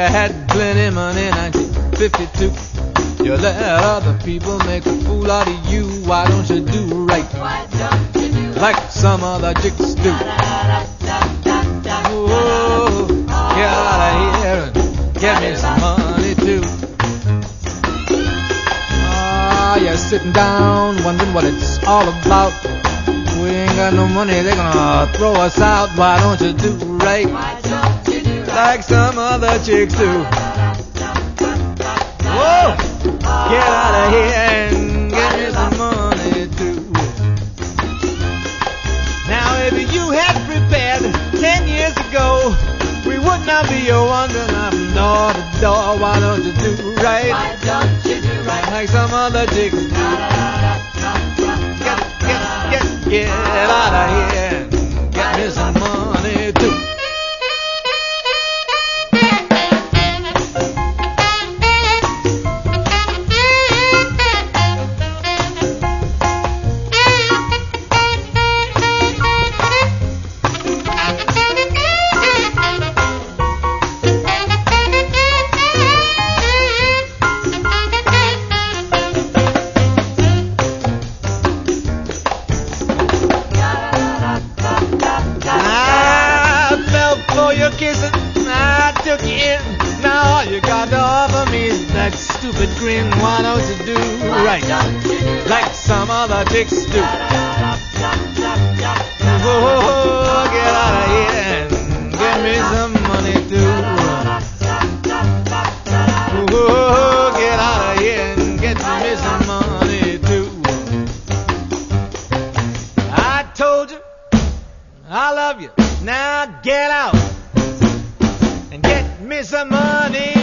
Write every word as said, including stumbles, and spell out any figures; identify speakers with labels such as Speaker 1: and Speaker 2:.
Speaker 1: had plenty money in nineteen fifty-two. You let other people make a fool out of you. Why don't you do right?
Speaker 2: Why don't you do
Speaker 1: Like some other chicks do. Whoa, get out of here and get me some money too. Ah, you're sitting down wondering what it's all about. We ain't got no money, they're gonna throw us out. Why don't you do right?
Speaker 2: Why don't you do
Speaker 1: Like some other chicks do. Whoa, get out of here and get me some money too. Now if you had prepared ten years ago, we would not be a wandering from door to door. Why don't you do right?
Speaker 2: Why don't you do right?
Speaker 1: Like some other chicks do. Get, get, get, get out of here and get me some money too. Stupid grin, why don't you do right? Like some other chicks do. Whoa, get out of here and get me some money too. Whoa, get out of here and get me some money too. I told you I love you. Now get out and get me some money.